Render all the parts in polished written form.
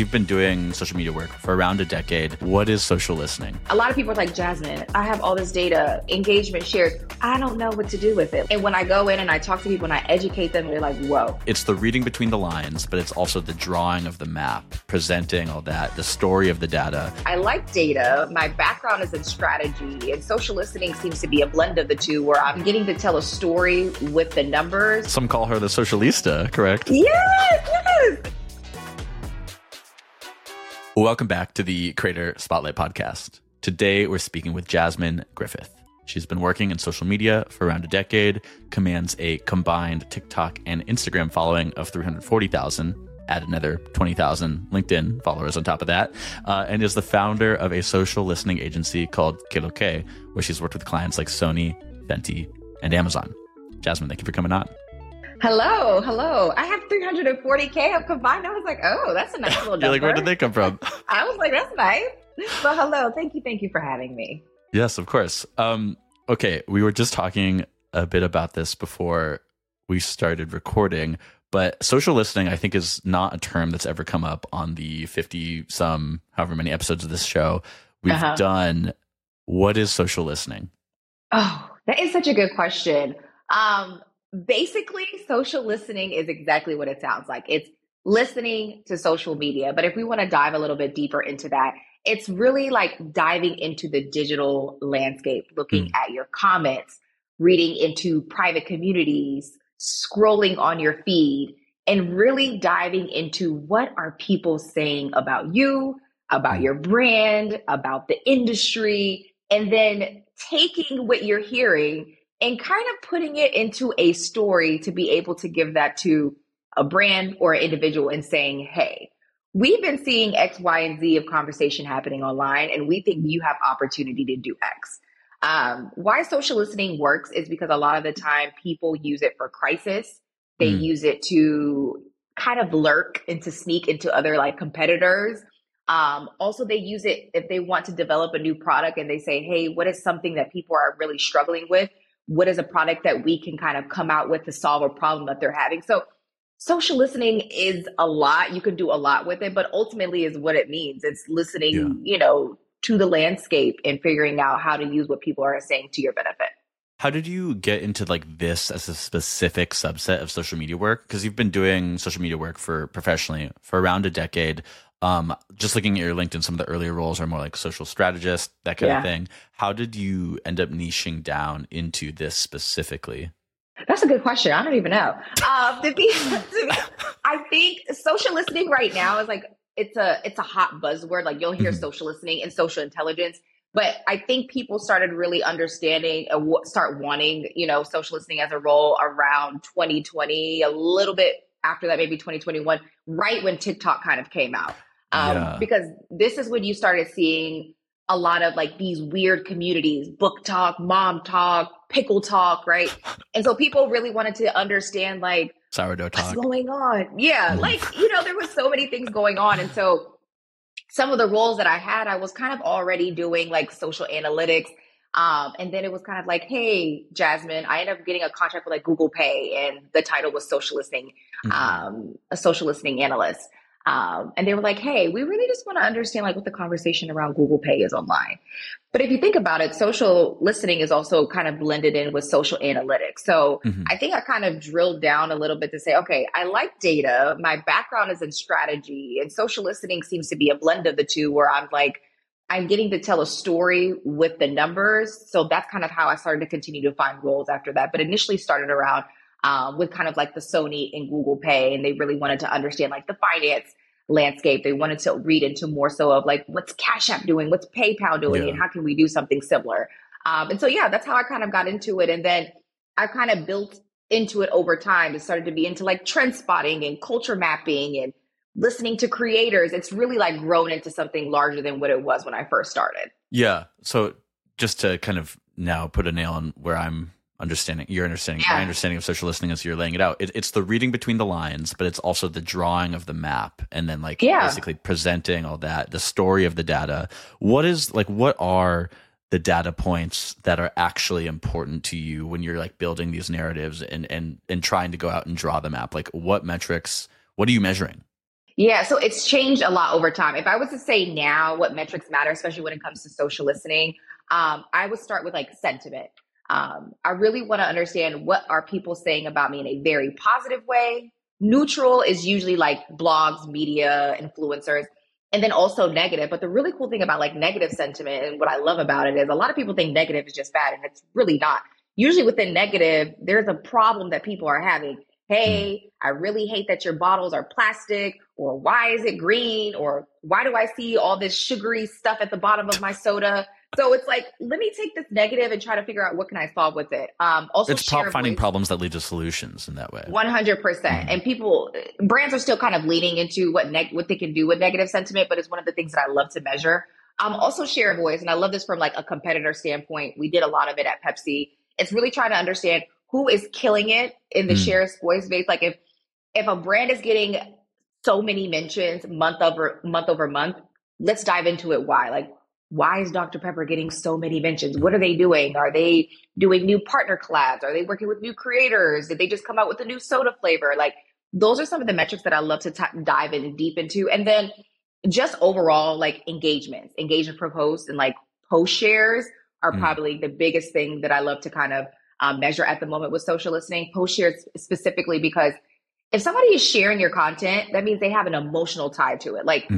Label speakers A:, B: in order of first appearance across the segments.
A: you've been doing social media work for around a decade. What is social listening?
B: A lot of people are like, Jasmine, I have all this data, engagement shares. I don't know what to do with it. And when I go in and I talk to people and I educate them, they're like, whoa.
A: It's the reading between the lines, but it's also the drawing of the map, presenting all that, the story of the data.
B: I like data. My background is in strategy, and social listening seems to be a blend of the two, where I'm getting to tell a story with the numbers.
A: Some call her the socialista, correct?
B: Yes.
A: Welcome back to the Creator Spotlight Podcast. Today, we're speaking with Jasmine Griffith. She's been working in social media for around a decade, commands a combined TikTok and Instagram following of 340,000, add another 20,000 LinkedIn followers on top of that, and is the founder of a social listening agency called Que Lo Que, where she's worked with clients like Sony, Fenty, and Amazon. Jasmine, thank you for coming on.
B: Hello. I have 340K of combined. I was like, oh, that's a nice little number.
A: You're like, where did they come from?
B: I was like, that's nice. But hello, thank you for having me.
A: Yes, of course. Okay, we were just talking a bit about this before we started recording, but social listening, I think, is not a term that's ever come up on the 50-some, however many episodes of this show we've done. What is social listening?
B: Oh, that is such a good question. Basically, social listening is exactly what it sounds like. It's listening to social media. But if we want to dive a little bit deeper into that, it's really like diving into the digital landscape, looking at your comments, reading into private communities, scrolling on your feed, and really diving into what are people saying about you, about your brand, about the industry, and then taking what you're hearing and kind of putting it into a story to be able to give that to a brand or an individual and saying, hey, we've been seeing X, Y, and Z of conversation happening online, and we think you have opportunity to do X. Why social listening works is because a lot of the time people use it for crisis. They use it to kind of lurk and to sneak into other like competitors. Also, they use it if they want to develop a new product and they say, hey, what is something that people are really struggling with? What is a product that we can kind of come out with to solve a problem that they're having? So social listening is a lot. You can do a lot with it, but ultimately is what it means. It's listening, to the landscape and figuring out how to use what people are saying to your benefit.
A: How did you get into like this as a specific subset of social media work? Because you've been doing social media work professionally for around a decade. Just looking at your LinkedIn, some of the earlier roles are more like social strategist, that kind of thing. How did you end up niching down into this specifically?
B: That's a good question. I don't even know. I think social listening right now is like, it's a hot buzzword. Like you'll hear social listening and social intelligence, but I think people started really understanding and start wanting, social listening as a role around 2020, a little bit after that, maybe 2021, right when TikTok kind of came out. Because this is when you started seeing a lot of like these weird communities, book talk, mom talk, pickle talk, right? And so people really wanted to understand like
A: sourdough talk.
B: What's going on? Yeah. Like, there was so many things going on. And so some of the roles that I had, I was kind of already doing like social analytics. And then it was kind of like, hey, Jasmine, I ended up getting a contract with like Google Pay, and the title was social listening, a social listening analyst. And they were like, hey, we really just want to understand like what the conversation around Google Pay is online. But if you think about it, social listening is also kind of blended in with social analytics. So I think I kind of drilled down a little bit to say, okay, I like data. My background is in strategy, and social listening seems to be a blend of the two, where I'm getting to tell a story with the numbers. So that's kind of how I started to continue to find roles after that. But initially started around with kind of like the Sony and Google Pay, and they really wanted to understand like the finance landscape. They wanted to read into more so of like, what's Cash App doing? What's PayPal doing? And how can we do something similar? And so, that's how I kind of got into it. And then I kind of built into it over time. It started to be into like trend spotting and culture mapping and listening to creators. It's really like grown into something larger than what it was when I first started. Yeah.
A: So just to kind of now put a nail on where I'm understanding, your understanding, my understanding of social listening as you're laying it out, it's the reading between the lines, but it's also the drawing of the map, and then like basically presenting all that, the story of the data. What are the data points that are actually important to you when you're like building these narratives and trying to go out and draw the map? Like what metrics, what are you measuring?
B: Yeah, so it's changed a lot over time. If I was to say now what metrics matter, especially when it comes to social listening, I would start with like sentiment. I really want to understand what are people saying about me in a very positive way. Neutral is usually like blogs, media, influencers, and then also negative. But the really cool thing about like negative sentiment and what I love about it is a lot of people think negative is just bad, and it's really not. Usually within negative, there's a problem that people are having.
A: Mm.
B: Hey, I really hate that your bottles are plastic, or why is it green, or why do I see all this sugary stuff at the bottom of my soda? So it's like, let me take this negative and try to figure out what can I solve with it. Also,
A: It's
B: share
A: finding
B: voice.
A: problems that lead to solutions in that way.
B: 100%. And people, brands are still kind of leaning into what they can do with negative sentiment, but it's one of the things that I love to measure. Also share a voice. And I love this from like a competitor standpoint. We did a lot of it at Pepsi. It's really trying to understand who is killing it in the share voice space. Like if a brand is getting so many mentions over month, let's dive into it. Why? Like, why is Dr. Pepper getting so many mentions? What are they doing? Are they doing new partner collabs? Are they working with new creators? Did they just come out with a new soda flavor? Like, those are some of the metrics that I love to dive in deep into. And then just overall, like engagement per post and like post shares are probably the biggest thing that I love to kind of measure at the moment with social listening. Post shares specifically because if somebody is sharing your content, that means they have an emotional tie to it. Like,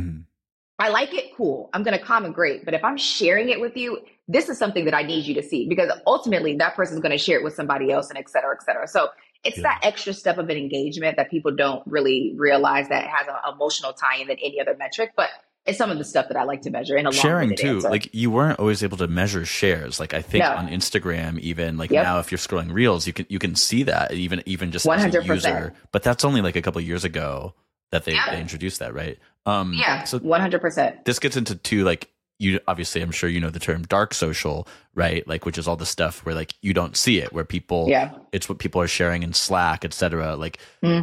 B: I like it, cool. I'm going to comment, great. But if I'm sharing it with you, this is something that I need you to see because ultimately that person's going to share it with somebody else and et cetera, et cetera. So it's that extra step of an engagement that people don't really realize that has an emotional tie-in than any other metric. But it's some of the stuff that I like to measure in a
A: sharing too.
B: answer.
A: Like you weren't always able to measure shares. Like I think on Instagram, even like now, if you're scrolling reels, you can see that even just 100%. As a user. But that's only like a couple of years ago that they introduced that, right?
B: So 100%.
A: This gets into two, like you obviously, I'm sure you know the term dark social, right? Like which is all the stuff where like you don't see it, where people, it's what people are sharing in Slack, etc. Like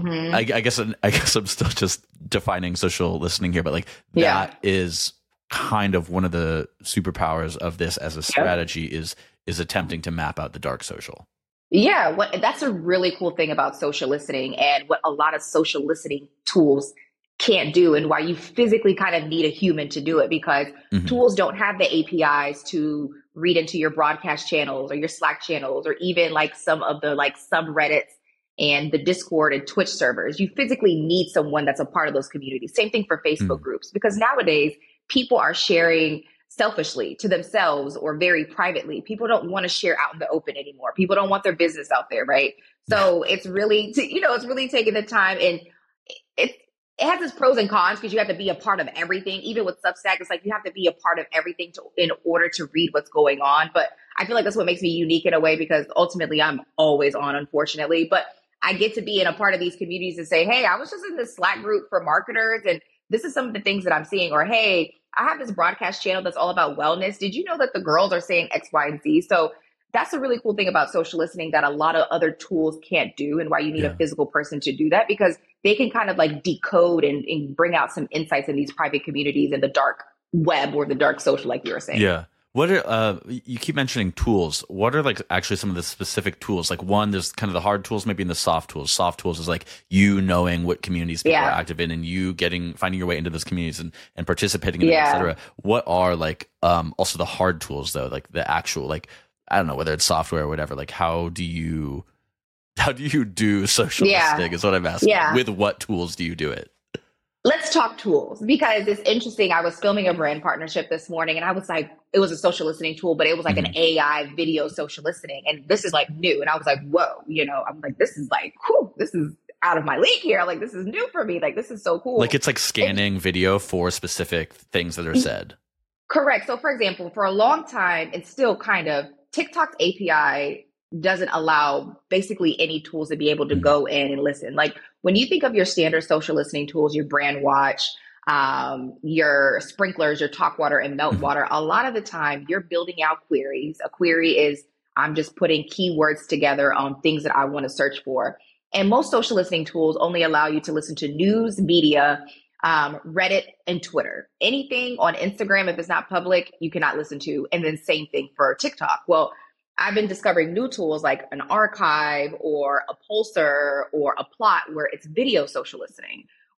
A: I guess I'm still just defining social listening here, but like that is kind of one of the superpowers of this as a strategy is attempting to map out the dark social.
B: Yeah, that's a really cool thing about social listening and what a lot of social listening tools can't do and why you physically kind of need a human to do it because tools don't have the APIs to read into your broadcast channels or your Slack channels or even like some of the like subreddits and the Discord and Twitch servers. You physically need someone that's a part of those communities. Same thing for Facebook groups because nowadays people are sharing selfishly to themselves or very privately. People don't want to share out in the open anymore. People don't want their business out there, right? So it's really, it's really taking the time and it has its pros and cons because you have to be a part of everything. Even with Substack, it's like you have to be a part of everything in order to read what's going on. But I feel like that's what makes me unique in a way because ultimately I'm always on, unfortunately. But I get to be in a part of these communities and say, hey, I was just in this Slack group for marketers and this is some of the things that I'm seeing. Or, hey, I have this broadcast channel that's all about wellness. Did you know that the girls are saying X, Y, and Z? So that's a really cool thing about social listening that a lot of other tools can't do and why you need a physical person to do that because they can kind of like decode and bring out some insights in these private communities in the dark web or the dark social, like you were saying.
A: Yeah. What are, you keep mentioning tools. What are like actually some of the specific tools? Like one, there's kind of the hard tools, maybe in the soft tools. Soft tools is like you knowing what communities people are active in and you finding your way into those communities and participating in them, et cetera. What are like, also the hard tools though? Like the actual, like, I don't know, whether it's software or whatever, like how do you do social listening is what I'm asking.
B: Yeah.
A: With what tools do you do it?
B: Let's talk tools because it's interesting. I was filming a brand partnership this morning and I was like, it was a social listening tool, but it was like an AI video social listening. And this is like new. And I was like, whoa, I'm like, this is like, whew, this is out of my league here. Like, this is new for me. Like, this is so cool.
A: Like it's like scanning video for specific things that are said.
B: Correct. So for example, for a long time, and still kind of, TikTok's API doesn't allow basically any tools to be able to go in and listen. Like when you think of your standard social listening tools, your Brand Watch, your Sprinklers, your Talkwater and Meltwater, a lot of the time you're building out queries. A query is I'm just putting keywords together on things that I want to search for. And most social listening tools only allow you to listen to news, media, Reddit and Twitter. Anything on Instagram, if it's not public, you cannot listen to. And then same thing for TikTok. Well, I've been discovering new tools like an Archive or a Pulsar or a Plot where it's video social listening,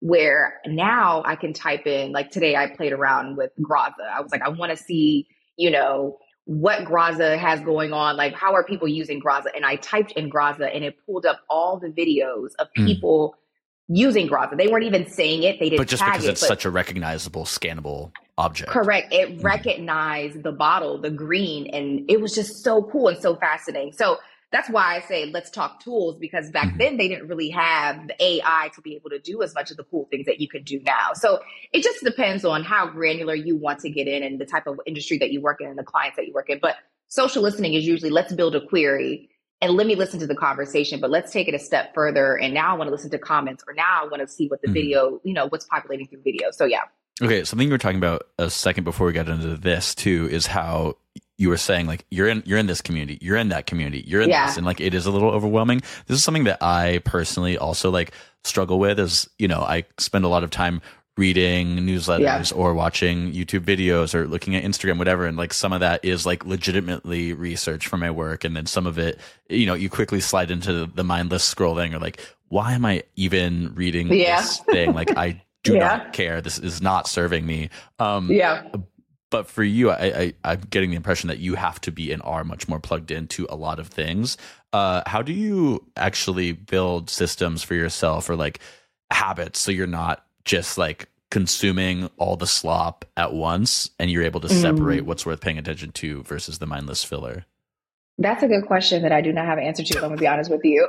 B: where now I can type in, like today I played around with Graza. I was like, I want to see, what Graza has going on. Like, how are people using Graza? And I typed in Graza and it pulled up all the videos of people using Graza. They weren't even saying it. They didn't
A: But just
B: tag
A: because it's such a recognizable, scannable object.
B: Correct. It recognized the bottle, the green, and it was just so cool and so fascinating. So that's why I say let's talk tools, because back then they didn't really have the AI to be able to do as much of the cool things that you can do now. So it just depends on how granular you want to get in and the type of industry that you work in and the clients that you work in. But social listening is usually, let's build a query and let me listen to the conversation, but let's take it a step further. And now I want to listen to comments, or now I want to see what the video, what's populating through video. So yeah.
A: Okay, something you were talking about a second before we got into this too is how you were saying, like, you're in this community, you're in that community, you're in this, and like it is a little overwhelming. This is something that I personally also like struggle with. Is I spend a lot of time reading newsletters or watching YouTube videos or looking at Instagram, whatever, and like some of that is like legitimately research for my work, and then some of it, you quickly slide into the mindless scrolling, or like, why am I even reading this thing? Like, I do not care. This is not serving me. But for you, I'm getting the impression that you have to be and are much more plugged into a lot of things. How do you actually build systems for yourself, or like habits, so you're not just like consuming all the slop at once and you're able to separate what's worth paying attention to versus the mindless filler?
B: That's a good question that I do not have an answer to. I'm gonna be honest with you.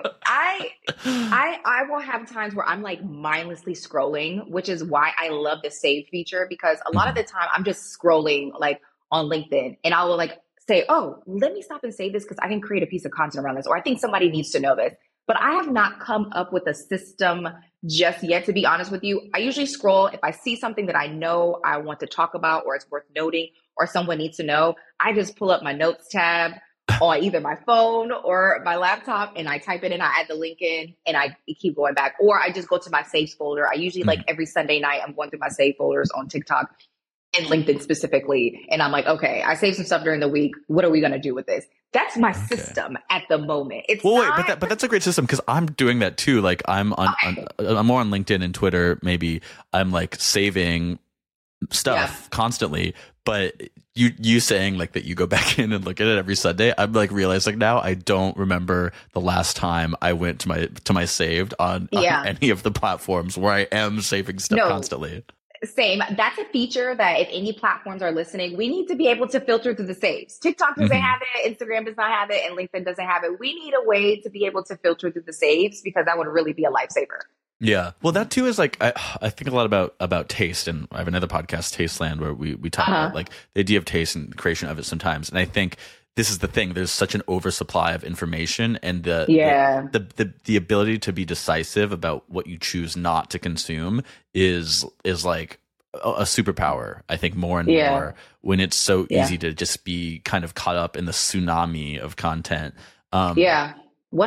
B: I will have times where I'm like mindlessly scrolling, which is why I love the save feature, because a lot of the time I'm just scrolling like on LinkedIn, and I will like say, oh, let me stop and save this because I can create a piece of content around this, or I think somebody needs to know this. But I have not come up with a system just yet, to be honest with you. I usually scroll. If I see something that I know I want to talk about, or it's worth noting, or someone needs to know, I just pull up my notes tab on either my phone or my laptop, and I type it in, I add the link in, and I keep going back. Or I just go to my saves folder. I usually like every Sunday night, I'm going through my save folders on TikTok and LinkedIn specifically. And I'm like, okay, I saved some stuff during the week. What are we going to do with this? That's my system at the moment. It's
A: wait, but that's a great system, because I'm doing that too. Like I'm I'm more on LinkedIn and Twitter. Maybe I'm like saving stuff constantly, but you saying like that you go back in and look at it every Sunday, I'm like realizing now I don't remember the last time I went to my saved on any of the platforms where I am saving stuff constantly.
B: Same. That's a feature that if any platforms are listening, we need to be able to filter through the saves. TikTok doesn't have it, Instagram does not have it, and LinkedIn doesn't have it. We need a way to be able to filter through the saves, because that would really be a lifesaver.
A: Yeah. Well, that too is like, I think a lot about taste, and I have another podcast, Tasteland, where we talk about like the idea of taste and the creation of it sometimes. And I think this is the thing. There's such an oversupply of information, and the ability to be decisive about what you choose not to consume is like a superpower. I think more and more when it's so easy to just be kind of caught up in the tsunami of content.
B: 100%.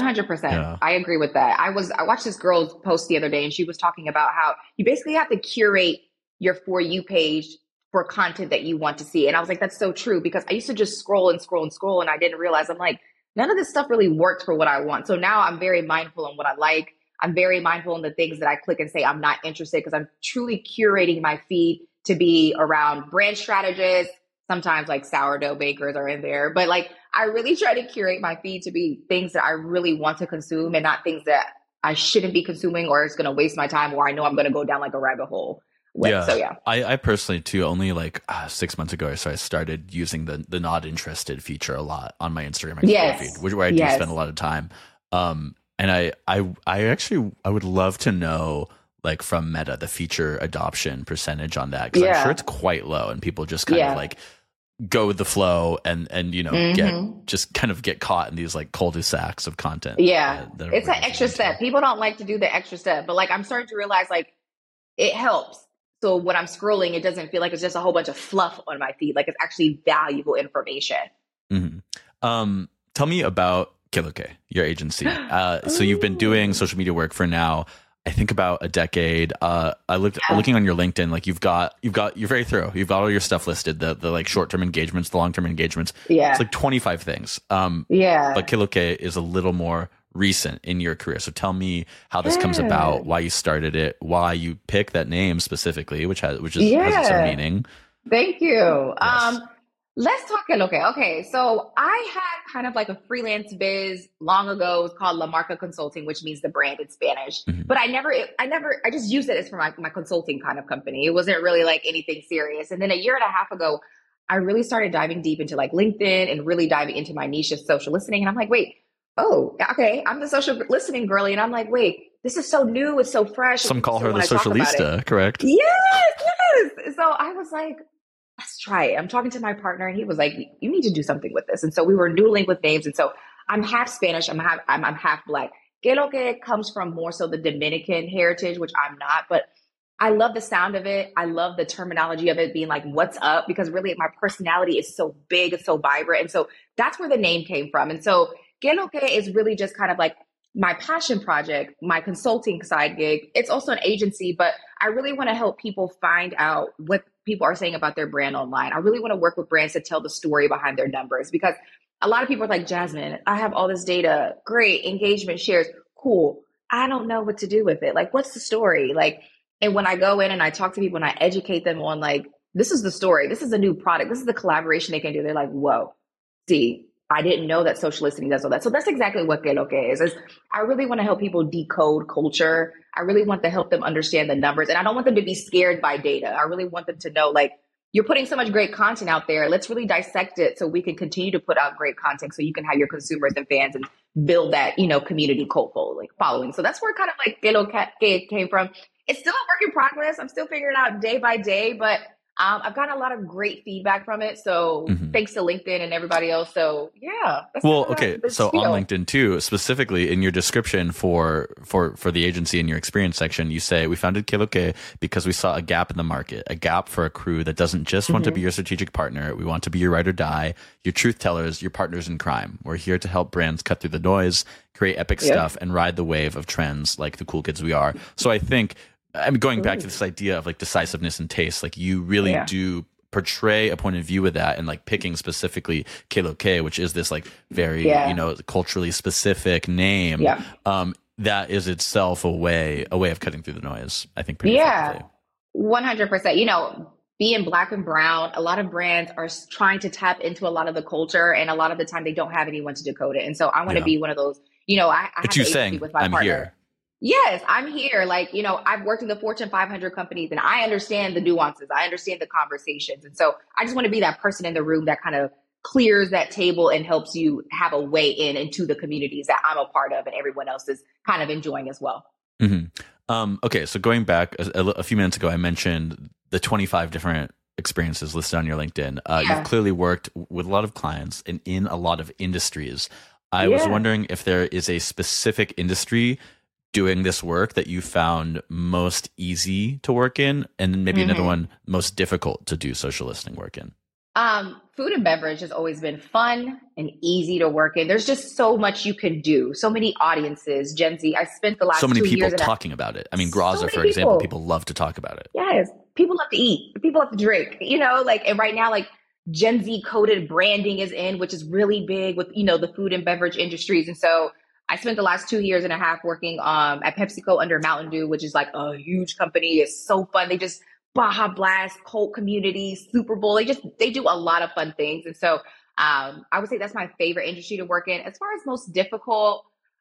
B: I agree with that. I watched this girl's post the other day, and she was talking about how you basically have to curate your For You page for content that you want to see. And I was like, that's so true, because I used to just scroll and scroll and scroll, and I didn't realize, I'm like, none of this stuff really worked for what I want. So now I'm very mindful on what I like. I'm very mindful on the things that I click and say I'm not interested, because I'm truly curating my feed to be around brand strategists. Sometimes like sourdough bakers are in there, but like I really try to curate my feed to be things that I really want to consume, and not things that I shouldn't be consuming, or it's going to waste my time, or I know I'm going to go down like a rabbit hole with. So
A: I personally too, only like 6 months ago, so I started using the not interested feature a lot on my Instagram feed, where I do spend a lot of time. And I actually would love to know, like, from Meta, the feature adoption percentage on that, because I'm sure it's quite low, and people just kind of like go with the flow and get caught in these like cul-de-sacs of content.
B: It's an extra step. People don't like to do the extra step, but like I'm starting to realize like it helps. So when I'm scrolling, it doesn't feel like it's just a whole bunch of fluff on my feed. Like, it's actually valuable information.
A: Tell me about Kiloke, your agency. So you've been doing social media work for now, I think, about a decade. Looking on your LinkedIn, like you're very thorough. You've got all your stuff listed, the like short-term engagements, the long-term engagements. It's like 25 things. But Kiloke is a little more recent in your career. So tell me how this comes about, why you started it, why you picked that name specifically, has its own meaning.
B: Thank you.
A: Yes.
B: Let's talk it. Okay. So I had kind of like a freelance biz long ago. It was called La Marca Consulting, which means the brand in Spanish.
A: Mm-hmm.
B: But I just used it as for my consulting kind of company. It wasn't really like anything serious. And then a year and a half ago, I really started diving deep into like LinkedIn and really diving into my niche of social listening. And I'm like, wait, oh, okay, I'm the social listening girly. And I'm like, wait, this is so new. It's so fresh.
A: Some call her the socialista, correct?
B: Yes. So I was like, let's try it. I'm talking to my partner and he was like, you need to do something with this. And so we were noodling with names. And so I'm half Spanish. I'm half Black. Que lo que comes from more so the Dominican heritage, which I'm not, but I love the sound of it. I love the terminology of it being like, what's up? Because really my personality is so big, it's so vibrant. And so that's where the name came from. And so Que lo que is really just kind of like my passion project, my consulting side gig. It's also an agency, but I really want to help people find out what people are saying about their brand online. I really want to work with brands to tell the story behind their numbers, because a lot of people are like, Jasmine, I have all this data, great engagement shares, cool. I don't know what to do with it. Like, what's the story? Like, and when I go in and I talk to people and I educate them on like, this is the story, this is a new product, this is the collaboration they can do. They're like, whoa, see, I didn't know that social listening does all that. So that's exactly what Que lo que is I really want to help people decode culture. I really want to help them understand the numbers. And I don't want them to be scared by data. I really want them to know, like, you're putting so much great content out there. Let's really dissect it so we can continue to put out great content so you can have your consumers and fans and build that, community cult following. So that's where kind of like Que lo que came from. It's still a work in progress. I'm still figuring it out day by day, but I've gotten a lot of great feedback from it. So thanks to LinkedIn and everybody else. So yeah.
A: Well, okay. So on LinkedIn too, specifically in your description for the agency in your experience section, you say, we founded Que lo que because we saw a gap in the market, a gap for a crew that doesn't just want to be your strategic partner. We want to be your ride or die, your truth tellers, your partners in crime. We're here to help brands cut through the noise, create epic stuff, and ride the wave of trends like the cool kids we are. So I think, going back to this idea of like decisiveness and taste, like you really do portray a point of view with that, and like picking specifically Que lo que, which is this like very, culturally specific name. That is itself a way of cutting through the noise, I think. Pretty effectively.
B: 100%. Being Black and brown, a lot of brands are trying to tap into a lot of the culture, and a lot of the time they don't have anyone to decode it. And so I want to be one of those, I
A: but you saying,
B: with my
A: I'm
B: partner.
A: Here.
B: Yes, I'm here. Like, I've worked in the Fortune 500 companies and I understand the nuances. I understand the conversations. And so I just want to be that person in the room that kind of clears that table and helps you have a way into the communities that I'm a part of and everyone else is kind of enjoying as well.
A: Okay. So going back a few minutes ago, I mentioned the 25 different experiences listed on your LinkedIn. You've clearly worked with a lot of clients and in a lot of industries. I was wondering if there is a specific industry doing this work that you found most easy to work in, and then maybe another one most difficult to do social listening work in.
B: Food and beverage has always been fun and easy to work in. There's just so much you can do. So many audiences, Gen Z. I spent the last 2 years.
A: So many people talking about it. I mean, Graza, for example, people love to talk about it.
B: Yes. People love to eat. People love to drink, and right now, like Gen Z coded branding is in, which is really big with, the food and beverage industries. And so I spent the last 2 years and a half working at PepsiCo under Mountain Dew, which is like a huge company. It's so fun. They just Baja Blast, cult community, Super Bowl. They do a lot of fun things. And so I would say that's my favorite industry to work in. As far as most difficult,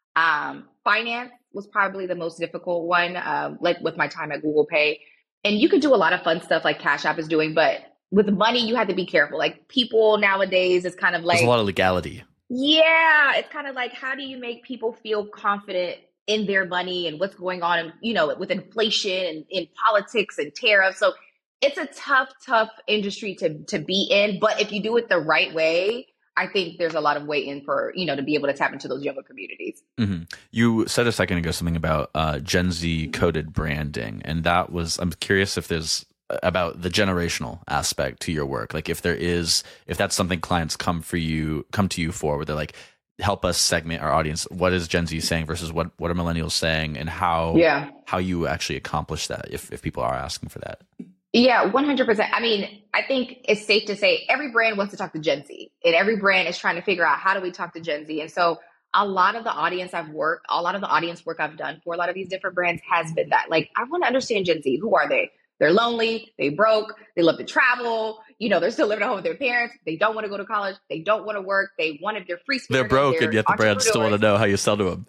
B: finance was probably the most difficult one, like with my time at Google Pay. And you could do a lot of fun stuff like Cash App is doing, but with money, you have to be careful. Like people nowadays, it's kind of like
A: there's a lot of legality.
B: Yeah, it's kind of like, how do you make people feel confident in their money and what's going on, with inflation and in politics and tariffs. So it's a tough industry to be in. But if you do it the right way, I think there's a lot of way in for, to be able to tap into those younger communities.
A: You said a second ago something about Gen Z coded branding. And I'm curious if there's about the generational aspect to your work. Like if that's something clients come to you for, where they're like, help us segment our audience. What is Gen Z saying versus what are millennials saying, and how you actually accomplish that if people are asking for that?
B: Yeah, 100%. I mean, I think it's safe to say every brand wants to talk to Gen Z, and every brand is trying to figure out how do we talk to Gen Z. And so a lot of the audience a lot of the audience work I've done for a lot of these different brands has been that. Like, I want to understand Gen Z. Who are they? They're lonely, they broke, they love to travel, they're still living at home with their parents, they don't want to go to college, they don't want to work, they wanted their free spirit.
A: They're broke, and yet the brands still want to know how you sell to them.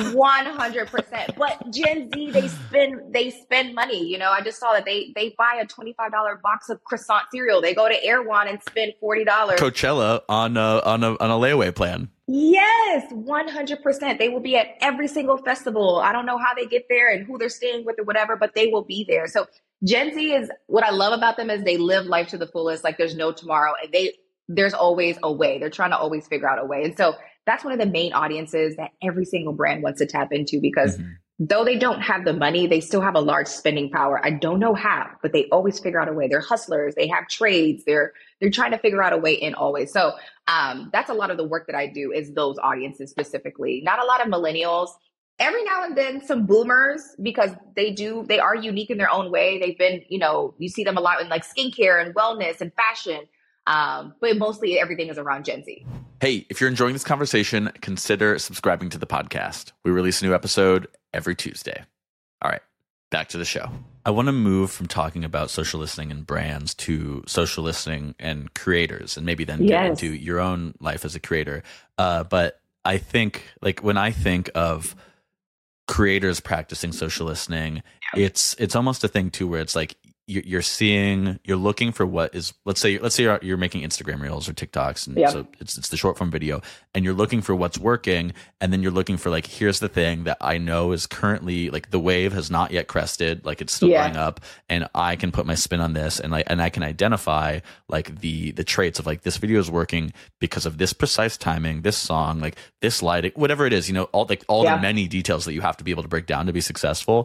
B: 100%. But Gen Z, they spend money. I just saw that they buy a $25 box of croissant cereal. They go to Erewhon and spend $40.
A: Coachella on a layaway plan.
B: Yes, 100%. They will be at every single festival. I don't know how they get there and who they're staying with or whatever, but they will be there. So Gen Z is, what I love about them is they live life to the fullest. Like, there's no tomorrow, and there's always a way. They're trying to always figure out a way. And so that's one of the main audiences that every single brand wants to tap into, because though they don't have the money, they still have a large spending power. I don't know how, but they always figure out a way. They're hustlers. They have trades. They're trying to figure out a way in always. So that's a lot of the work that I do, is those audiences specifically. Not a lot of millennials. Every now and then some boomers, because they are unique in their own way. They've been, you see them a lot in like skincare and wellness and fashion. But mostly everything is around Gen Z.
A: Hey, if you're enjoying this conversation, consider subscribing to the podcast. We release a new episode every Tuesday. All right, back to the show. I want to move from talking about social listening and brands to social listening and creators, and maybe then get into your own life as a creator. But I think, like, when I think of creators practicing social listening, it's almost a thing too, where it's like you're looking for what is, let's say you're making Instagram reels or TikToks, and so it's the short form video, and you're looking for what's working, and then you're looking for, like, here's the thing that I know is currently, like, the wave has not yet crested, like, it's still going up, and I can put my spin on this, and I can identify, like, the traits of, like, this video is working because of this precise timing, this song, like this lighting, whatever it is, all the many details that you have to be able to break down to be successful.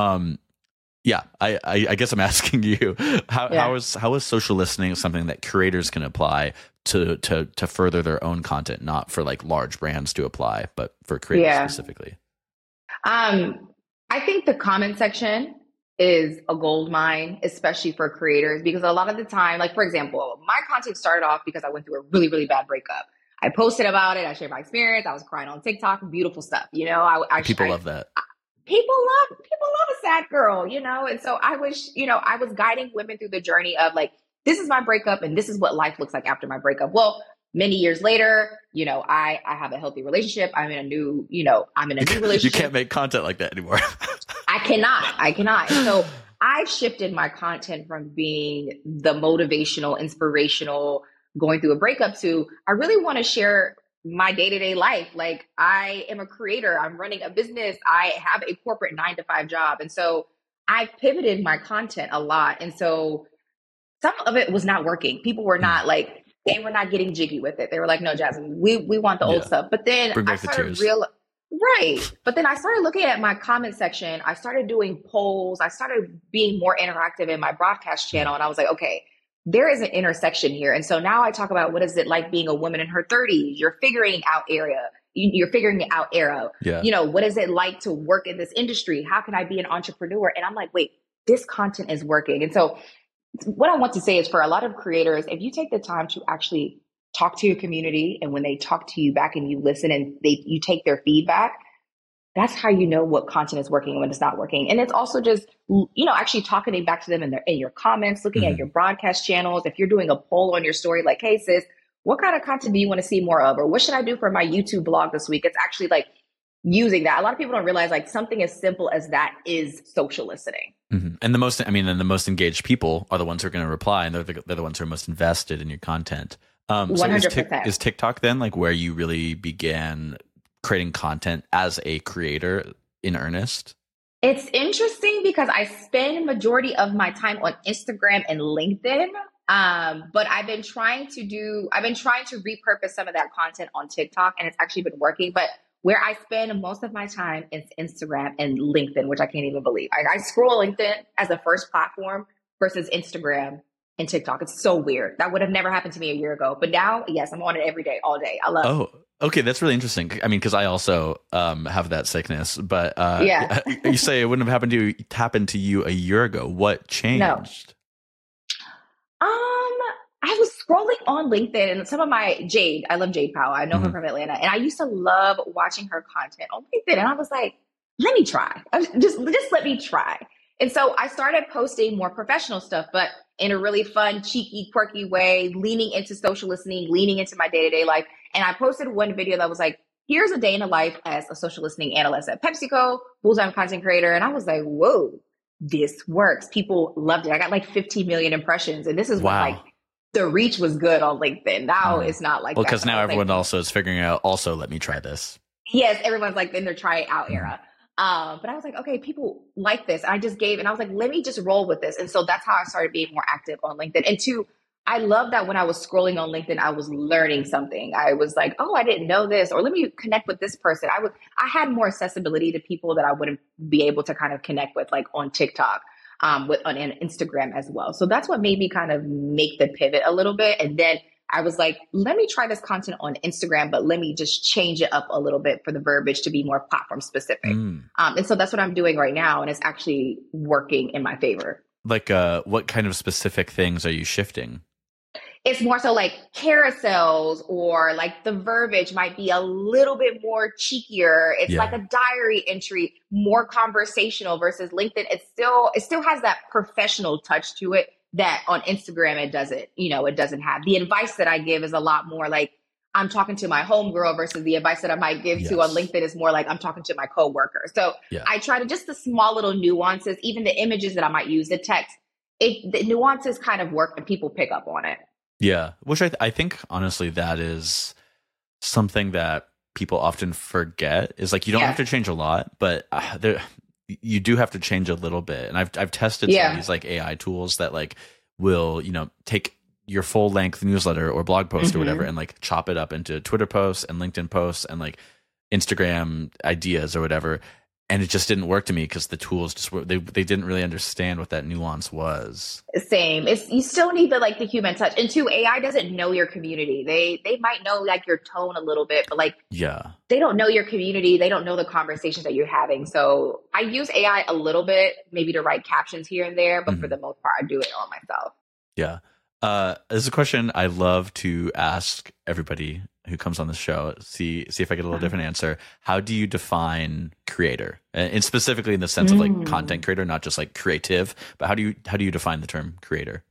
A: Yeah, I guess I'm asking you, how is social listening something that creators can apply to further their own content, not for, like, large brands to apply, but for creators specifically?
B: I think the comment section is a gold mine, especially for creators, because a lot of the time, like, for example, my content started off because I went through a really, really bad breakup. I posted about it. I shared my experience. I was crying on TikTok. Beautiful stuff.
A: People love that.
B: People love a sad girl, and so I was guiding women through the journey of, like, this is my breakup and this is what life looks like after my breakup. Well, many years later, I have a healthy relationship. I'm in a new relationship.
A: You can't make content like that anymore.
B: I cannot. And so I've shifted my content from being the motivational, inspirational, going through a breakup to, I really want to share my day-to-day life. Like, I am a creator. I'm running a business. I have a corporate 9-to-5 job. And so I pivoted my content a lot. And so some of it was not working. People were not they were not getting jiggy with it. They were like, no, Jasmine, we want the old stuff. But then I started But then I started looking at my comment section. I started doing polls. I started being more interactive in my broadcast channel. And I was like, okay, there is an intersection here. And so now I talk about, what is it like being a woman in her 30s? You're figuring out You're figuring it out era. What is it like to work in this industry? How can I be an entrepreneur? And I'm like, wait, this content is working. And so what I want to say is, for a lot of creators, if you take the time to actually talk to your community, and when they talk to you back and you listen and you take their feedback, that's how you know what content is working and when it's not working. And it's also just, actually talking back to them in your comments, looking at your broadcast channels. If you're doing a poll on your story, like, hey, sis, what kind of content do you want to see more of? Or what should I do for my YouTube blog this week? It's actually, like, using that. A lot of people don't realize, like, something as simple as that is social listening.
A: And the most engaged people are the ones who are going to reply, and they're the ones who are most invested in your content.
B: 100%.
A: Is TikTok then, like, where you really began creating content as a creator in earnest?
B: It's interesting because I spend majority of my time on Instagram and LinkedIn. But I've been trying to repurpose some of that content on TikTok, and it's actually been working. But where I spend most of my time is Instagram and LinkedIn, which I can't even believe. I scroll LinkedIn as a first platform versus Instagram and TikTok. It's so weird. That would have never happened to me a year ago. But now, yes, I'm on it every day, all day. I love it.
A: Okay, that's really interesting. I mean, because I also have that sickness, but you say it wouldn't have happened to you a year ago. What changed?
B: No. I was scrolling scrolling on LinkedIn and some of my Jade, I love Jade Powell. I know her from Atlanta. And I used to love watching her content on LinkedIn. And I was like, let me try. Just let me try. And so I started posting more professional stuff, but in a really fun, cheeky, quirky way, leaning into social listening, leaning into my day-to-day life. And I posted one video that was like, here's a day in the life as a social listening analyst at PepsiCo, full-time content creator. And I was like, whoa, this works. People loved it. I got like 15 million impressions. And this is when like the reach was good on LinkedIn. Now it's not like
A: well,
B: that.
A: because now everyone also is figuring out, also, let me try this.
B: Yes, everyone's like in their try it out era. But I was like, okay, people like this. I just gave, and I was like, let me just roll with this. And so that's how I started being more active on LinkedIn. And two, I love that when I was scrolling on LinkedIn, I was learning something. I was like, oh, I didn't know this, or let me connect with this person. I had more accessibility to people that I wouldn't be able to kind of connect with, like on TikTok, on Instagram as well. So that's what made me kind of make the pivot a little bit. And then I was like, let me try this content on Instagram, but let me just change it up a little bit for the verbiage to be more platform specific. And so that's what I'm doing right now. And it's actually working in my favor.
A: Like, what kind of specific things are you shifting?
B: It's more so like carousels, or like the verbiage might be a little bit more cheekier. It's like a diary entry, more conversational, versus LinkedIn. It still has that professional touch to it that on Instagram it doesn't have. The advice that I give is a lot more like I'm talking to my homegirl, versus the advice that I might give to on LinkedIn is more like I'm talking to my coworker. So I try to just the small little nuances, even the images that I might use, the text, the nuances kind of work and people pick up on it.
A: Yeah, which I think honestly that is something that people often forget, is like you don't have to change a lot, but you do have to change a little bit. And I've tested some of these like AI tools that like will, take your full length newsletter or blog post or whatever and like chop it up into Twitter posts and LinkedIn posts and like Instagram ideas or whatever. And it just didn't work to me because the tools just were, they didn't really understand what that nuance was.
B: Same. You still need the human touch. And two, AI doesn't know your community. They might know like your tone a little bit, but they don't know your community. They don't know the conversations that you're having. So I use AI a little bit, maybe to write captions here and there, but for the most part, I do it all myself.
A: Yeah. This is a question I love to ask everybody who comes on the show. See if I get a little different answer. How do you define creator? And specifically in the sense of like content creator, not just like creative, but how do you define the term creator?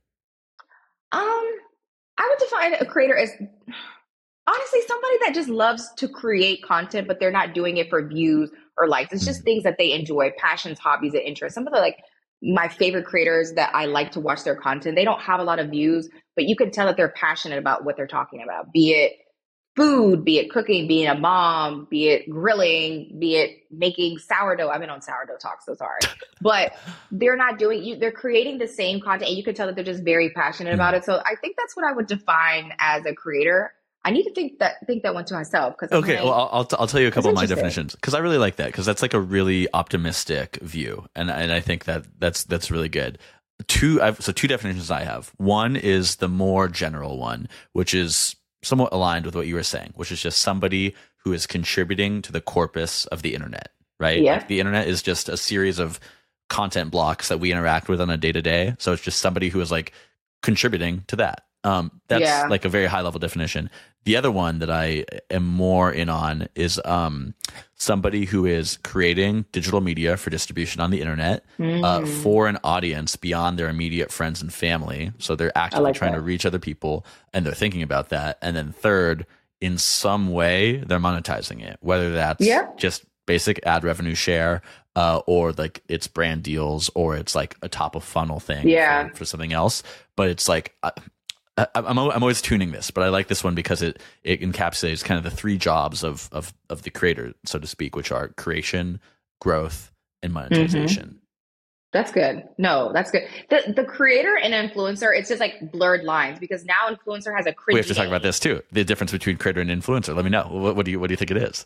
B: I would define a creator as honestly somebody that just loves to create content, but they're not doing it for views or likes. It's just things that they enjoy, passions, hobbies, and interests. Some of the my favorite creators that I like to watch their content, they don't have a lot of views, but you can tell that they're passionate about what they're talking about, be it food, be it cooking, being a mom, be it grilling, be it making sourdough. I've been on sourdough talk, so sorry. But they're not they're creating the same content, and you can tell that they're just very passionate about it. So I think that's what I would define as a creator. I need to think that one to myself.
A: Okay, well, I'll tell you a couple of my definitions, because I really like that, because that's like a really optimistic view, and I think that's really good. Two definitions I have. One is the more general one, which is somewhat aligned with what you were saying, which is just somebody who is contributing to the corpus of the internet, right?
B: Yeah.
A: Like the internet is just a series of content blocks that we interact with on a day-to-day. So it's just somebody who is like contributing to that. That's like a very high level definition. The other one that I am more in on is somebody who is creating digital media for distribution on the internet for an audience beyond their immediate friends and family. So they're actively trying to reach other people, and they're thinking about that. And then third, in some way, they're monetizing it, whether that's just basic ad revenue share, or like it's brand deals, or it's like a top of funnel thing for something else. But it's like I'm always tuning this, but I like this one because it encapsulates kind of the three jobs of the creator, so to speak, which are creation, growth, and monetization.
B: That's good. No, that's good. The creator and influencer, it's just like blurred lines, because now influencer has a cringy.
A: We have to talk about this too. The difference between creator and influencer. Let me know. What do you think it is?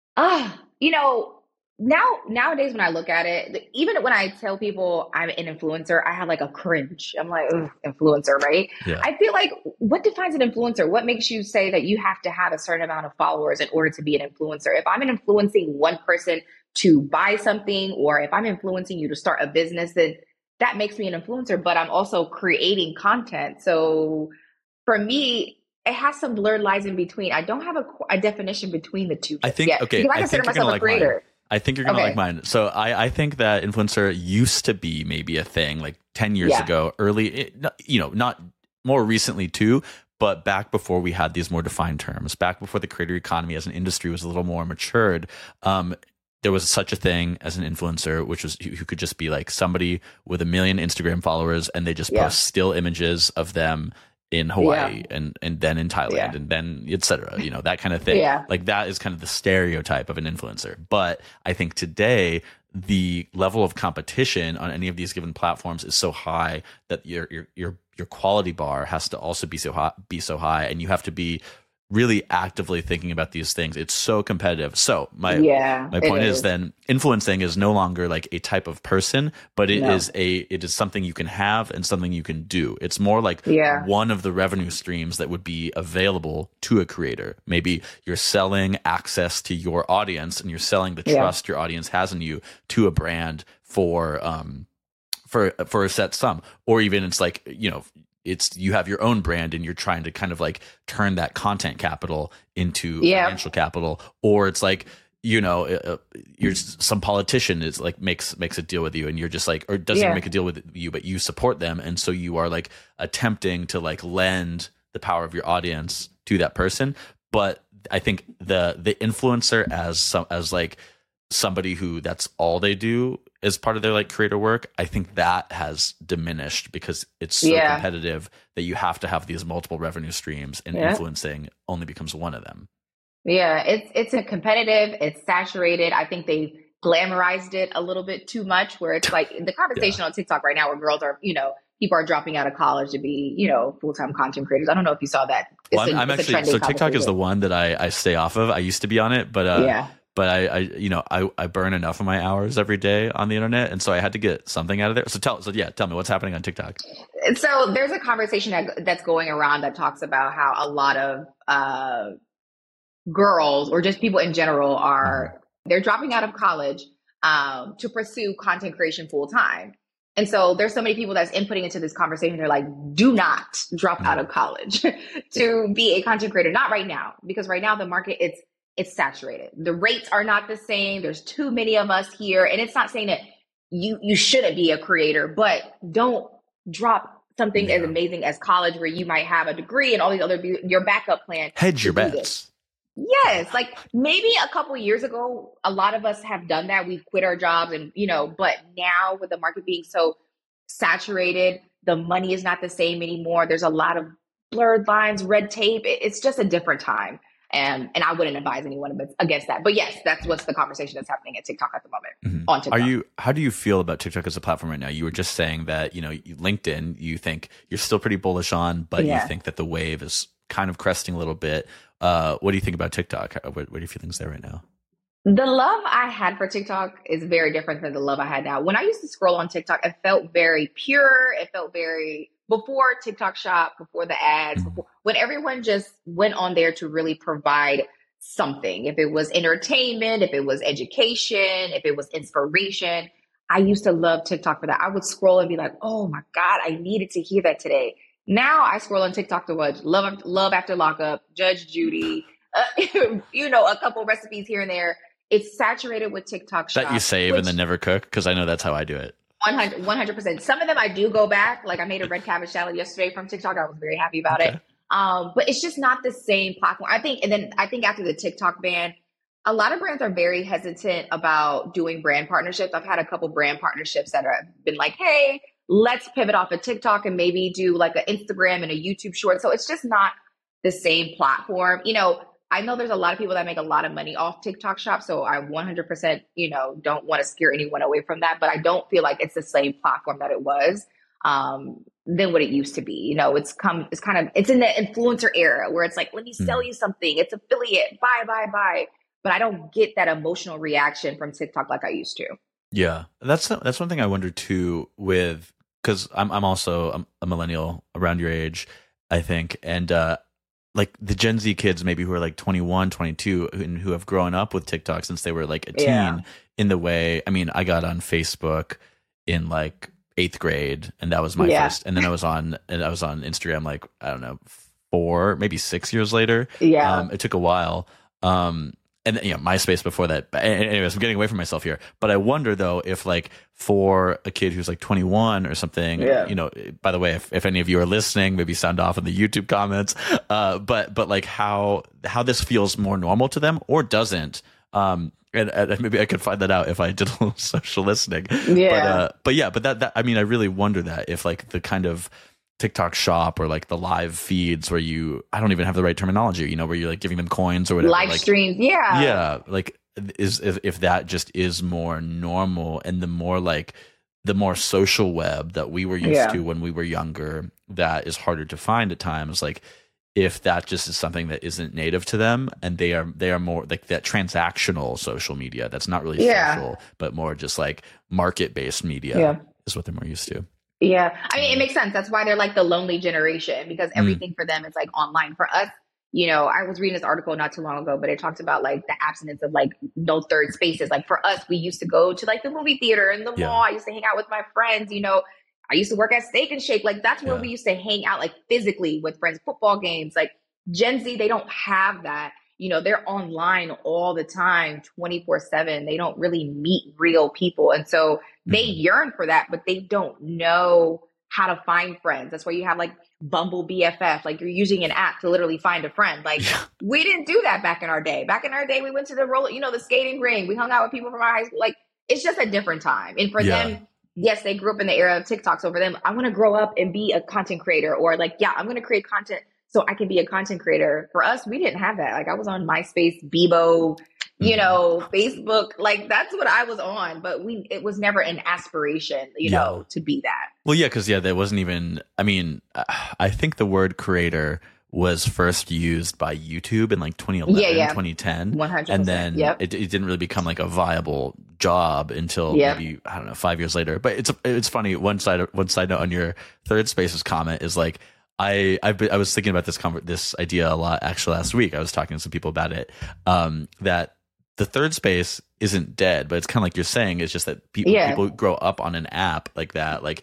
B: Nowadays when I look at it, even when I tell people I'm an influencer, I have like a cringe. I'm like, ugh, influencer, right? Yeah. I feel like, what defines an influencer? What makes you say that you have to have a certain amount of followers in order to be an influencer? If I'm influencing one person to buy something, or if I'm influencing you to start a business, then that makes me an influencer, but I'm also creating content. So for me, it has some blurred lines in between. I don't have a definition between the two
A: I think,
B: yet,
A: okay,
B: because I
A: I
B: consider
A: think you're
B: myself
A: gonna
B: a
A: like
B: creator.
A: mine. I think you're gonna like mine. So I think that influencer used to be maybe a thing like 10 years ago, not more recently too, but back before we had these more defined terms, back before the creator economy as an industry was a little more matured. There was such a thing as an influencer, which was who could just be like somebody with 1 million Instagram followers, and they just post still images of them in Hawaii and then in Thailand and then et cetera, that kind of thing. Like that is kind of the stereotype of an influencer. But I think today the level of competition on any of these given platforms is so high that your quality bar has to also be so high, and you have to be really actively thinking about these things. It's so competitive. So my point is then influencing is no longer like a type of person, but it is something you can have and something you can do. It's more like one of the revenue streams that would be available to a creator. Maybe you're selling access to your audience, and you're selling the trust your audience has in you to a brand for a set sum, or even it's like, you have your own brand and you're trying to kind of like turn that content capital into financial capital, or it's like, you're some politician is like makes a deal with you, and you're just like, or doesn't even make a deal with you, but you support them, and so you are like attempting to like lend the power of your audience to that person. But I think the influencer as like somebody who that's all they do as part of their like creator work, I think that has diminished because it's so competitive that you have to have these multiple revenue streams, and influencing only becomes one of them.
B: Yeah, it's a competitive, it's saturated. I think they glamorized it a little bit too much, where it's like the conversation on TikTok right now where girls are, people are dropping out of college to be, full-time content creators. I don't know if you saw that.
A: Well, I'm actually, so TikTok is the one that I stay off of. I used to be on it, but but I burn enough of my hours every day on the internet, and so I had to get something out of there. So tell me what's happening on TikTok.
B: So there's a conversation that's going around that talks about how a lot of girls, or just people in general, they're dropping out of college to pursue content creation full time. And so there's so many people that's inputting into this conversation. They're like, do not drop out of college to be a content creator. Not right now, because right now the market, it's saturated. The rates are not the same. There's too many of us here. And it's not saying that you shouldn't be a creator, but don't drop something as amazing as college, where you might have a degree and all these other, your backup plan.
A: Hedge your bets.
B: Yes. Like maybe a couple of years ago, a lot of us have done that. We've quit our jobs and, but now with the market being so saturated, the money is not the same anymore. There's a lot of blurred lines, red tape. It's just a different time. And I wouldn't advise anyone against that. But yes, that's what's the conversation that's happening at TikTok at the moment on TikTok.
A: How do you feel about TikTok as a platform right now? You were just saying that, LinkedIn, you think you're still pretty bullish on, but you think that the wave is kind of cresting a little bit. What do you think about TikTok? What are your feelings there right now?
B: The love I had for TikTok is very different than the love I had now. When I used to scroll on TikTok, it felt very pure. It felt very, before TikTok Shop, before the ads, when everyone just went on there to really provide something. If it was entertainment, if it was education, if it was inspiration, I used to love TikTok for that. I would scroll and be like, oh my God, I needed to hear that today. Now I scroll on TikTok to watch Love After Lockup, Judge Judy, a couple recipes here and there. It's saturated with TikTok Shop.
A: That you save and then never cook? Because I know that's how I do it.
B: 100%. Some of them I do go back. Like I made a red cabbage salad yesterday from TikTok. I was very happy about it. But it's just not the same platform. I think after the TikTok ban, a lot of brands are very hesitant about doing brand partnerships. I've had a couple brand partnerships that have been like, hey, let's pivot off of TikTok and maybe do like an Instagram and a YouTube short. So it's just not the same platform. I know there's a lot of people that make a lot of money off TikTok Shop. So I 100%, don't want to scare anyone away from that. But I don't feel like it's the same platform that it was than what it used to be. It's in the influencer era where it's like, let me sell you something. It's affiliate, buy. But I don't get that emotional reaction from TikTok like I used to.
A: Yeah, that's one thing I wonder too with, because I'm also a millennial around your age, I think. And like the Gen Z kids maybe who are like 21, 22 and who have grown up with TikTok since they were like a teen in the way, I mean, I got on Facebook in like 8th grade and that was my first, and then I was on Instagram like, I don't know, 4, maybe 6 years later.
B: Yeah.
A: It took a while. And MySpace before that. But anyways, I'm getting away from myself here. But I wonder though if like for a kid who's like 21 or something, by the way, if any of you are listening, maybe sound off in the YouTube comments. But like how this feels more normal to them or doesn't. And maybe I could find that out if I did a little social listening.
B: Yeah.
A: But that I mean, I really wonder that if like the kind of TikTok shop or like the live feeds where I don't even have the right terminology, where you're like giving them coins or whatever.
B: Live streams. Yeah.
A: Yeah. Like if that just is more normal and the more social web that we were used to when we were younger, that is harder to find at times. Like if that just is something that isn't native to them and they are more like that transactional social media, that's not really social, but more just like market-based media is what they're more used to.
B: Yeah. I mean, it makes sense. That's why they're like the lonely generation, because everything for them is like online. For us, I was reading this article not too long ago, but it talked about like the abstinence of like no third spaces. Like for us, we used to go to like the movie theater and the mall. I used to hang out with my friends, I used to work at Steak and Shake. Like that's where we used to hang out like physically with friends, football games. Like Gen Z, they don't have that. They're online all the time, 24/7. They don't really meet real people. And so they yearn for that, but they don't know how to find friends. That's why you have like Bumble BFF. Like you're using an app to literally find a friend. Like we didn't do that back in our day. Back in our day, we went to the skating ring. We hung out with people from our high school. Like it's just a different time. And for them, yes, they grew up in the era of TikTok. So for them, I want to grow up and be a content creator, or like, I'm going to create content so I can be a content creator. For us, we didn't have that. Like I was on MySpace, Bebo, Facebook, like that's what I was on, but it was never an aspiration, to be that.
A: Well, yeah. Cause there wasn't even, I mean, I think the word creator was first used by YouTube in like 2011, 2010.
B: 100%.
A: And then it didn't really become like a viable job until maybe, I don't know, 5 years later. But it's funny. One side note on your Third Spaces comment is like, I was thinking about this idea a lot actually last week. I was talking to some people about it, that the third space isn't dead, but it's kind of like you're saying, it's just that people grow up on an app like that. Like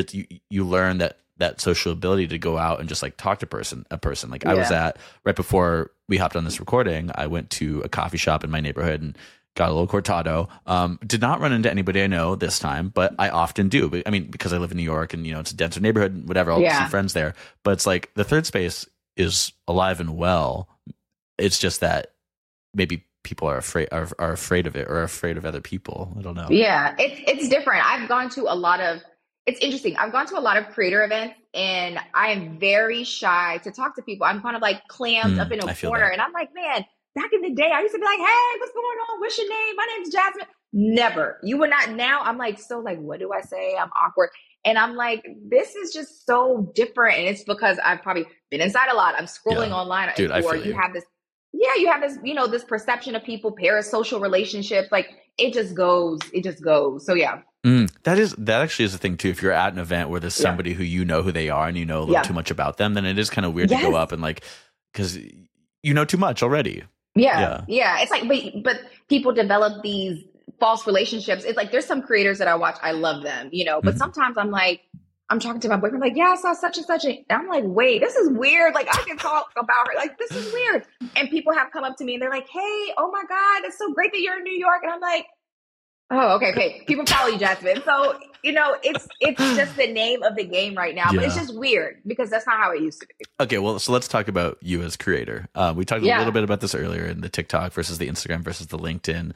A: you learn that social ability to go out and just like talk to a person. Like I was right before we hopped on this recording, I went to a coffee shop in my neighborhood and got a little cortado. Did not run into anybody I know this time, but I often do. But I mean, because I live in New York and it's a denser neighborhood, whatever, I'll see friends there. But it's like the third space is alive and well. It's just that maybe people are afraid of it, or afraid of other people. I don't know.
B: Yeah, it's different. It's interesting. I've gone to a lot of creator events and I am very shy to talk to people. I'm kind of like clammed up in a corner and I'm like, man, back in the day, I used to be like, hey, what's going on? What's your name? My name's Jasmine. Never. You would not. Now I'm like, so like, what do I say? I'm awkward. And I'm like, this is just so different. And it's because I've probably been inside a lot. I'm scrolling online.
A: Dude, I feel
B: you have this. Yeah, you have this, this perception of people, parasocial relationships. Like it just goes. So yeah.
A: That actually is the thing too. If you're at an event where there's somebody who who they are and you know a little too much about them, then it is kind of weird to go up and like, because you know too much already.
B: Yeah. It's like, but people develop these false relationships. It's like, there's some creators that I watch. I love them, but sometimes I'm like, I'm talking to my boyfriend, like, I saw such and such. And I'm like, wait, this is weird. Like I can talk about her. Like, this is weird. And people have come up to me and they're like, hey, oh my God, it's so great that you're in New York. And I'm like, oh, okay. People follow you, Jasmine. So, it's just the name of the game right now, but it's just weird because that's not how it used to be. Okay.
A: Well, so let's talk about you as creator. We talked a little bit about this earlier in the TikTok versus the Instagram versus the LinkedIn.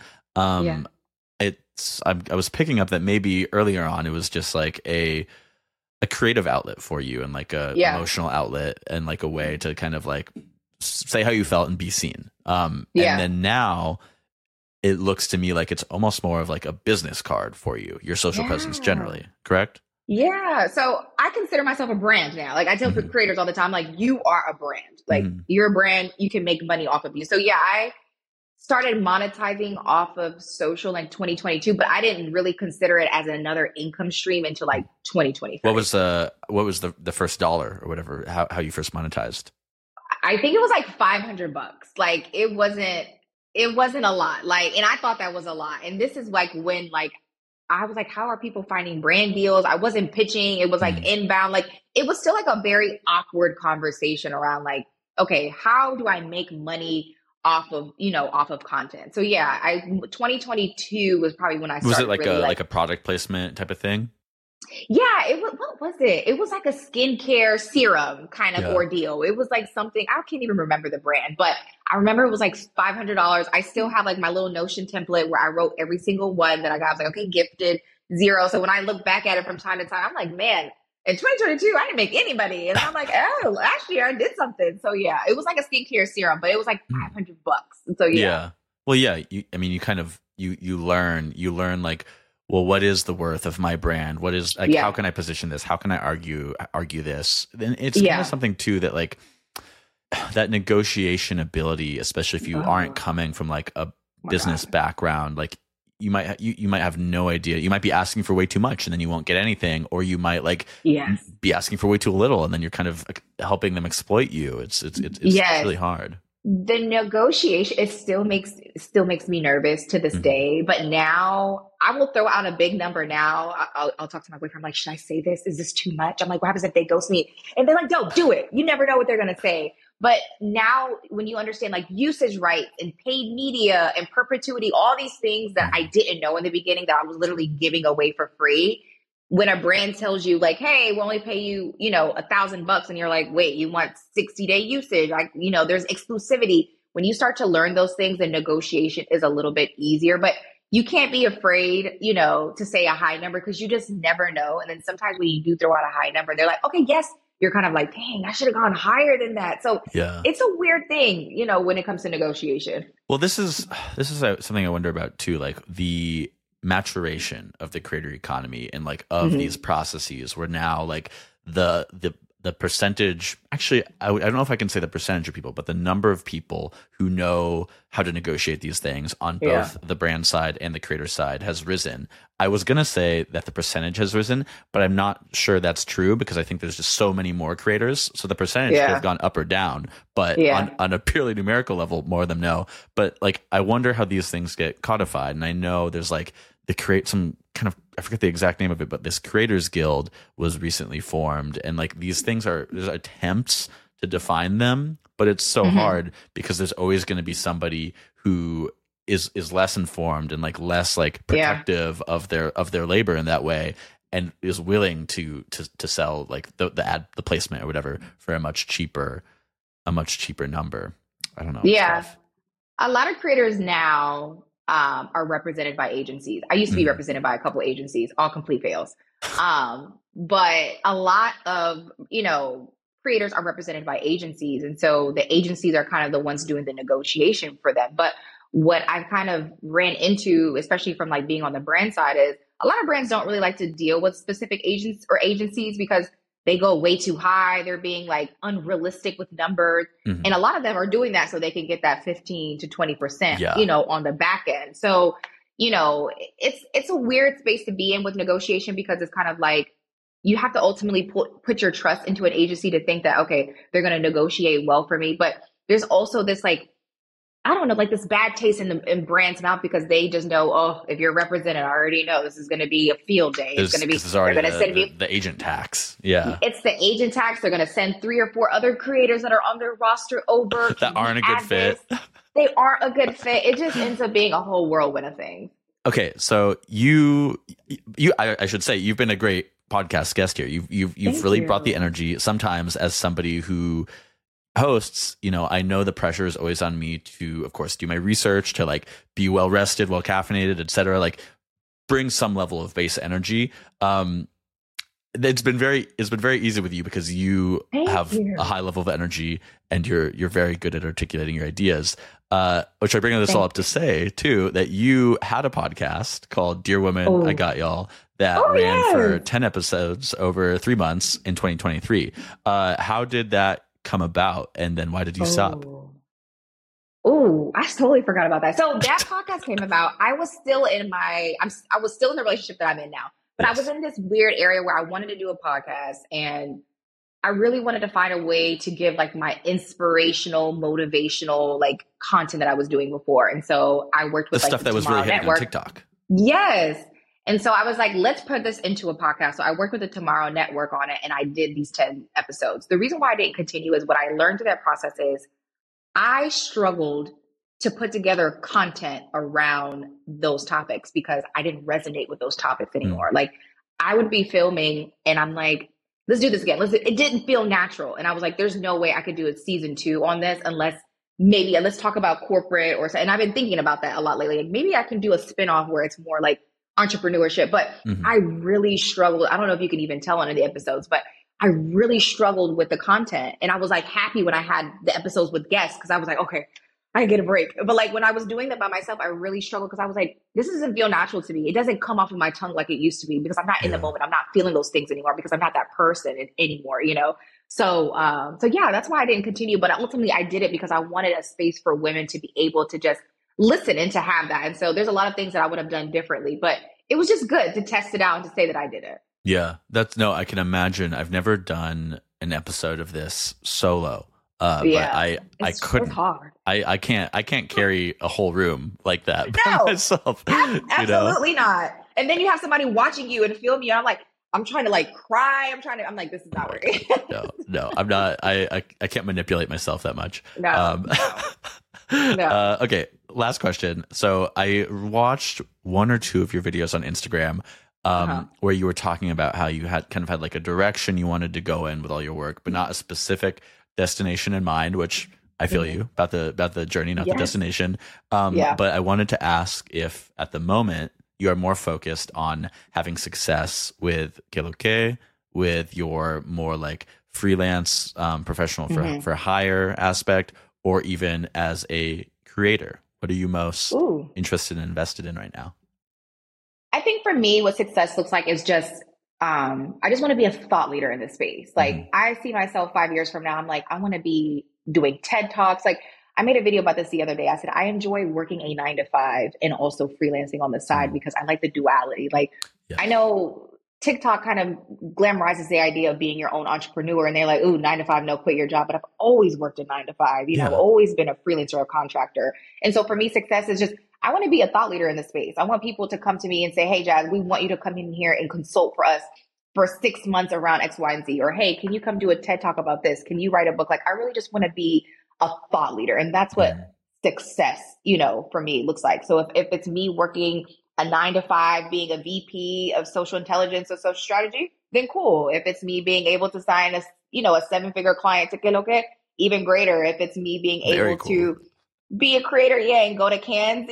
A: I was picking up that maybe earlier on, it was just like a creative outlet for you and like a emotional outlet and like a way to kind of like say how you felt and be seen. And then now, it looks to me like it's almost more of like a business card for you, your social presence generally, correct?
B: Yeah. So I consider myself a brand now. Like I tell creators all the time, like you are a brand, like you're a brand, you can make money off of you. So I started monetizing off of social in 2022, but I didn't really consider it as another income stream until like 2023.
A: What was the first dollar or whatever, how you first monetized?
B: I think it was like $500. Like it wasn't a lot. Like, and I thought that was a lot. And this is like when like I was like, how are people finding brand deals? I wasn't pitching. It was like inbound. Like it was still like a very awkward conversation around like, okay, how do I make money off of content? So yeah, 2022 was probably when I started.
A: Was it like
B: really
A: like a product placement type of thing?
B: Yeah, it was. What was it? It was like a skincare serum kind of ordeal. It was like something, I can't even remember the brand, but I remember it was like $500. I still have like my little Notion template where I wrote every single one that I got. I was like, okay, gifted 0. So when I look back at it from time to time, I'm like, man, in 2022, I didn't make any money. And I'm like, oh, last year I did something. So yeah, it was like a skincare serum, but it was like $500. So yeah.
A: Well, yeah. You kind of you learn like, well, what is the worth of my brand? What is like, how can I position this? How can I argue this? Then it's kind of something too that like that negotiation ability, especially if you aren't coming from like a business background, like you might have no idea. You might be asking for way too much and then you won't get anything, or you might like be asking for way too little and then you're kind of helping them exploit you. It's really hard.
B: The negotiation, it still makes me nervous to this day. But now I will throw out a big number. Now I'll talk to my boyfriend. I'm like, should I say this? Is this too much? I'm like, what happens if they ghost me? And they're like, don't do it. You never know what they're going to say. But now when you understand like usage rights and paid media and perpetuity, all these things that I didn't know in the beginning that I was literally giving away for free. When a brand tells you like, hey, we'll only pay you, $1,000, and you're like, wait, you want 60-day usage? Like, there's exclusivity. When you start to learn those things, the negotiation is a little bit easier, but you can't be afraid, to say a high number because you just never know. And then sometimes when you do throw out a high number, they're like, okay, yes, you're kind of like, dang, I should have gone higher than that. So it's a weird thing, when it comes to negotiation.
A: Well, this is something I wonder about too, like the maturation of the creator economy and like of these processes where now like the percentage, actually I don't know if I can say the percentage of people, but the number of people who know how to negotiate these things on both the brand side and the creator side has risen. I was going to say that the percentage has risen, but I'm not sure that's true because I think there's just so many more creators. So the percentage could have gone up or down, but on a purely numerical level, more of them know. But like, I wonder how these things get codified. And I know there's like some kind of, I forget the exact name of it, but this creators guild was recently formed. And like these things there's attempts to define them, but it's so hard because there's always going to be somebody who is less informed and like less like protective of their labor in that way, and is willing to sell like the placement or whatever for a much cheaper number. I don't know.
B: Yeah. A lot of creators now are represented by agencies. I used to be represented by a couple agencies, all complete fails. But a lot of, creators are represented by agencies. And so the agencies are kind of the ones doing the negotiation for them. But what I've kind of ran into, especially from like being on the brand side, is a lot of brands don't really like to deal with specific agents or agencies because they go way too high. They're being like unrealistic with numbers. And a lot of them are doing that so they can get that 15 to 20%, on the back end. So, it's a weird space to be in with negotiation because it's kind of like you have to ultimately put your trust into an agency to think that, okay, they're going to negotiate well for me. But there's also this like, I don't know, like this bad taste in brands' mouth because they just know, oh, if you're represented, I already know this is going to be a field day. It's going to be,
A: they're going to send me the agent tax. Yeah.
B: It's the agent tax. They're going to send 3 or 4 other creators that are on their roster over.
A: That aren't a good fit.
B: They aren't a good fit. It just ends up being a whole whirlwind of things.
A: Okay. So I should say you've been a great podcast guest here. You've really brought the energy. Sometimes as somebody who hosts, I know the pressure is always on me to, of course, do my research, to like be well rested, well caffeinated, etc. Like bring some level of base energy. It's been very easy with you because you have a high level of energy and you're very good at articulating your ideas. Which I bring this all up to say too, that you had a podcast called Dear Women, I Got Y'all that ran for 10 episodes over 3 months in 2023. How did that come about, and then why did you stop?
B: Oh, I totally forgot about that. So that podcast came about. I was still in I was still in the relationship that I'm in now, but I was in this weird area where I wanted to do a podcast, and I really wanted to find a way to give like my inspirational, motivational like content that I was doing before. And so I worked with
A: the stuff that was really hitting on TikTok.
B: Yes. And so I was like, let's put this into a podcast. So I worked with the Tomorrow Network on it, and I did these 10 episodes. The reason why I didn't continue is what I learned through that process is I struggled to put together content around those topics because I didn't resonate with those topics anymore. Like I would be filming and I'm like, let's do this again. It didn't feel natural. And I was like, there's no way I could do a season 2 on this unless maybe let's talk about corporate and I've been thinking about that a lot lately. Like maybe I can do a spinoff where it's more like entrepreneurship, but I really struggled. I don't know if you can even tell on the episodes, but I really struggled with the content. And I was like happy when I had the episodes with guests because I was like, okay, I get a break. But like when I was doing that by myself, I really struggled because I was like, this doesn't feel natural to me. It doesn't come off of my tongue like it used to be because I'm not in the moment. I'm not feeling those things anymore because I'm not that person anymore, you know? So yeah, that's why I didn't continue. But ultimately I did it because I wanted a space for women to be able to just listen and to have that. And so there's a lot of things that I would have done differently, but it was just good to test it out and to say that I did it.
A: Yeah, I can imagine. I've never done an episode of this solo. But I couldn't.
B: It's hard.
A: I can't carry a whole room like that by myself.
B: Absolutely not. And then you have somebody watching you and film you. I'm trying to like cry. I'm like, this is not working.
A: No, I'm not. I can't manipulate myself that much.
B: No. No.
A: Okay. Last question. So I watched 1 or 2 of your videos on Instagram. Where you were talking about how you had like a direction you wanted to go in with all your work, but not a specific destination in mind, which I feel you about the journey, not the destination. But I wanted to ask if at the moment you are more focused on having success with Que Lo Que, with your more like freelance professional for hire aspect, or even as a creator. What are you most interested and invested in right now?
B: I think for me, what success looks like is just, I just want to be a thought leader in this space. Like I see myself 5 years from now, I'm like, I want to be doing TED Talks. Like I made a video about this the other day. I said, I enjoy working a 9 to 5 and also freelancing on the side because I like the duality. Like I know TikTok kind of glamorizes the idea of being your own entrepreneur and they're like, ooh, 9 to 5, no, quit your job. But I've always worked a 9 to 5, I've always been a freelancer or a contractor. And so for me, success is just, I want to be a thought leader in the space. I want people to come to me and say, hey, Jazz, we want you to come in here and consult for us for 6 months around X, Y, and Z. Or, hey, can you come do a TED Talk about this? Can you write a book? Like, I really just want to be a thought leader. And that's what success, for me looks like. So if it's me working a 9 to 5, being a VP of social intelligence or social strategy, then cool. If it's me being able to sign a 7-figure client to Que Lo Que, even greater. If it's me being able to be a creator, and go to Cannes,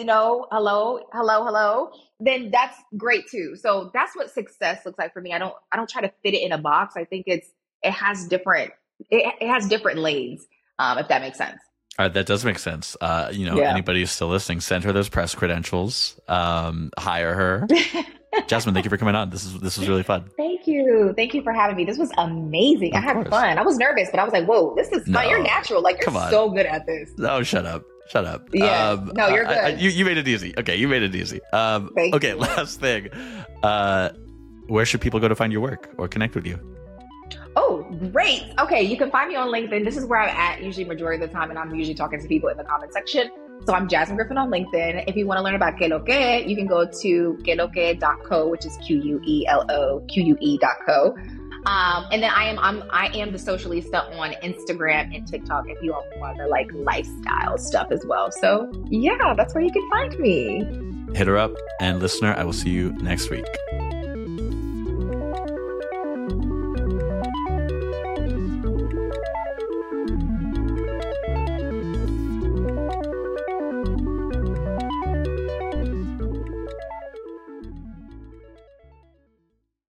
B: hello, then that's great too. So that's what success looks like for me. I don't try to fit it in a box. I think it has different lanes, if that makes sense.
A: That does make sense. Anybody who's still listening, send her those press credentials, hire her. Jasmine, thank you for coming on. This was really fun.
B: Thank you for having me. This was amazing. I had fun. I was nervous, but I was like, whoa, this is fun. You're natural. Like you're so good at this.
A: No, shut up.
B: Yeah. No, you're good.
A: You made it easy. Okay, you made it easy. Okay, last thing. Where should people go to find your work or connect with you?
B: Oh, great. Okay, you can find me on LinkedIn. This is where I'm at usually majority of the time, and I'm usually talking to people in the comment section. So I'm Jasmine Griffin on LinkedIn. If you want to learn about Que Lo Que, you can go to queloque.co, which is QUELOQUE.co. And then I am the Socialista on Instagram and TikTok if you all want the like lifestyle stuff as well. So yeah, that's where you can find me.
A: Hit her up, and listener, I will see you next week.